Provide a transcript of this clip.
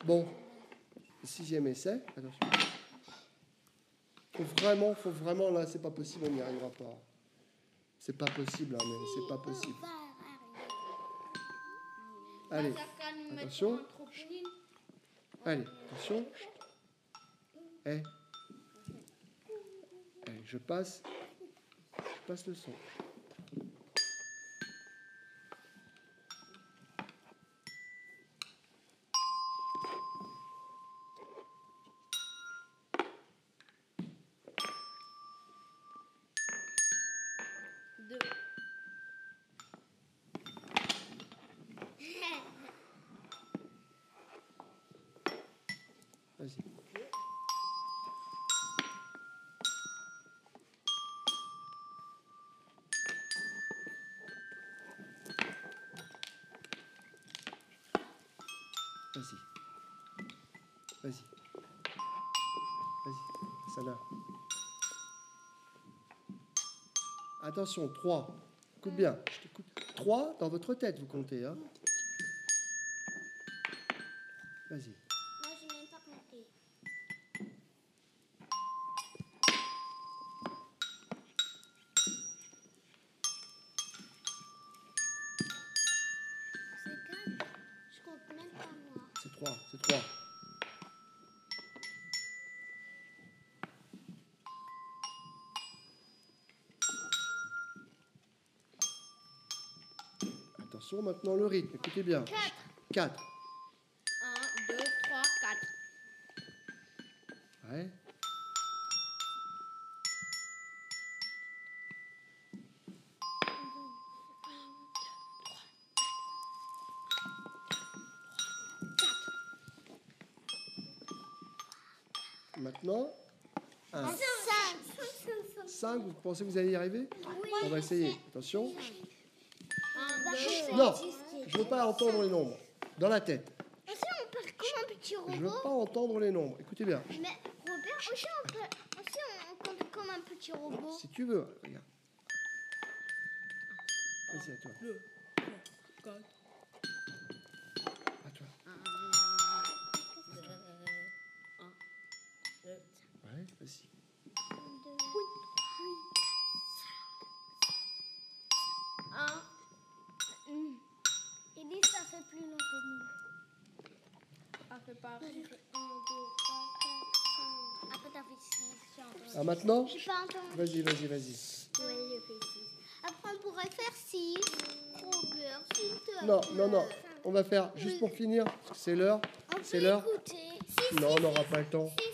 Bon, 6e essai, attention. Faut vraiment, là, c'est pas possible, on n'y arrivera pas. C'est pas possible, hein, mais c'est pas possible. Allez, attention. Allez, attention. Eh. Allez, je passe le son. Deux. Vas-y. Vas-y. Vas-y. Vas-y. Ça là. Attention, 3. Écoute bien. Je t'écoute. 3 dans votre tête, vous comptez. Hein. Vas-y. Moi, je n'ai même pas compté. C'est 4. Je compte même pas moi. C'est 3. C'est 3. Attention, maintenant le rythme. Écoutez bien. 4. 4. 1, 2, 3, 4. Ouais. Maintenant, 1. 5. 5, vous pensez que vous allez y arriver? Oui. On va essayer. Attention. 1, 2, Non, je veux pas entendre les nombres. Dans la tête. Aussi, on parle comme un petit robot. Je veux pas entendre les nombres. Écoutez bien. Mais Robert, aussi, on compte comme un petit robot. Si tu veux, regarde. Vas-y, à toi. 2, 3, 4. À toi. 2. Ouais, vas-y. 1. Il dit ça fait plus long que nous. Ça fait pas. 1, 2, 3, 4, 5. Après, t'as fait 6. J'ai entendu. Ah, maintenant? J'ai pas entendu. Vas-y. Oui, j'ai fait 6. Après, on pourrait faire 6. Robert, s'il te plaît. Non. On va faire, juste pour finir, parce que c'est l'heure. On C'est peut l'heure. écouter. Non, on n'aura pas le temps. 6,